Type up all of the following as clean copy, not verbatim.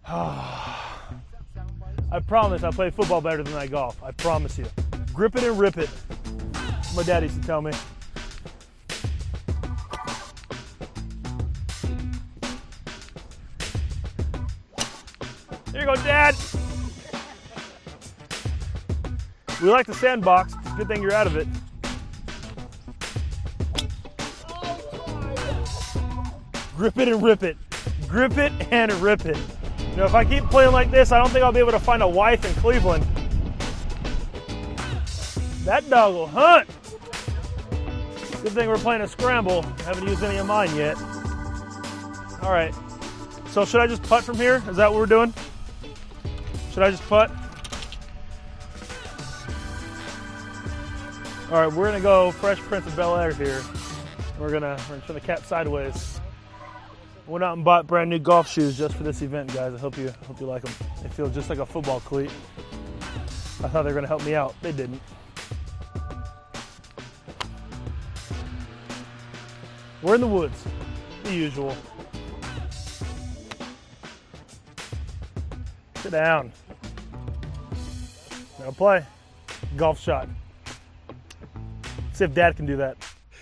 I promise I play football better than I golf. I promise you. Grip it and rip it. My dad used to tell me. Here you go, Dad. We like the sandbox. It's a good thing you're out of it. Grip it and rip it. Grip it and rip it. You know, if I keep playing like this, I don't think I'll be able to find a wife in Cleveland. That dog will hunt. Good thing we're playing a scramble. I haven't used any of mine yet. All right. So should I just putt from here? Is that what we're doing? Should I just putt? All right, we're gonna go Fresh Prince of Bel-Air here. We're gonna turn the cap sideways. Went out and bought brand new golf shoes just for this event, guys. I hope you like them. They feel just like a football cleat. I thought they were gonna help me out. They didn't. We're in the woods, the usual. Sit down. Now play. Golf shot. See if Dad can do that.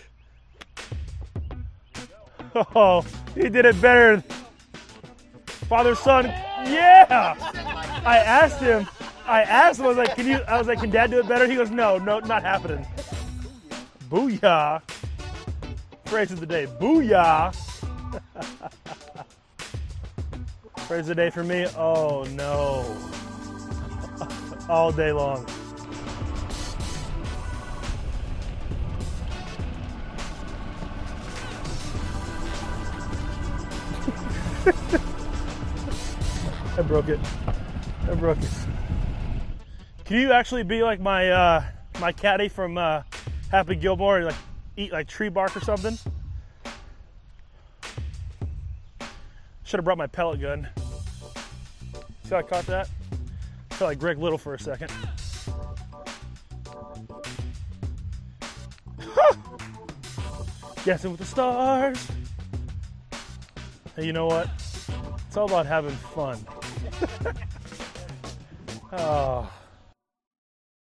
Oh, he did it better. Father, son, yeah! I asked him, I was like, can Dad do it better? He goes, no, not happening. Booyah. Phrase of the day, booyah. Phrase of the day for me, oh no. All day long. I broke it. Can you actually be like my my caddy from Happy Gilmore? Like eat like tree bark or something? Should have brought my pellet gun. See how I caught that? I felt like Greg Little for a second. Dancing with the stars. Hey, you know what? It's all about having fun. Oh.